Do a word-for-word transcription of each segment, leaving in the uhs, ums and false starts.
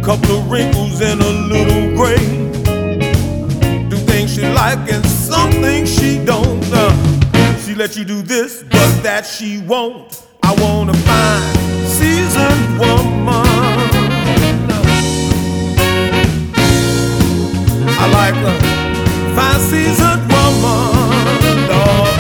couple of wrinkles and a little gray. Do things she like and some things she don't. Uh, she let you do this, but that she won't. I wanna find seasoned woman. I like a fine seasoned woman, Lord.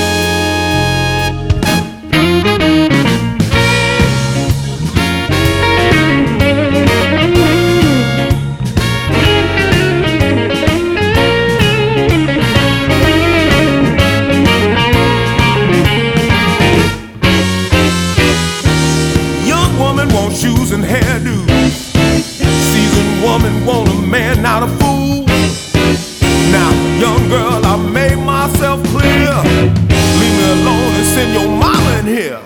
Young woman want shoes and hairdos. Seasoned woman want a man, not a fool. Now, young girl, I made myself clear. Leave me alone and send your mama in here.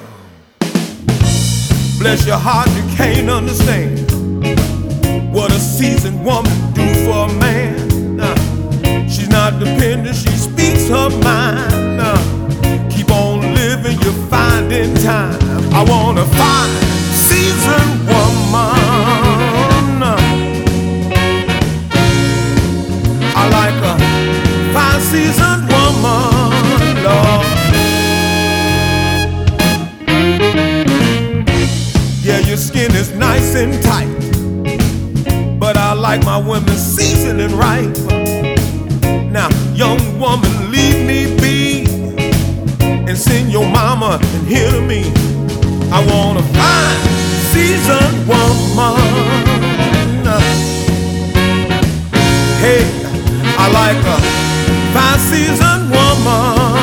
Bless your heart, you can't understand what a seasoned woman do for a man. Nah, she's not dependent, she speaks her mind. Nah, keep on living, you find in time. I wanna find seasoned woman. I like a fine seasoned woman, Lord. Yeah, your skin is nice and tight, but I like my women seasoning right. Now, young woman, leave me be and send your mama in here to me. I want a fine seasoned woman. Hey, I like a fine seasoned woman.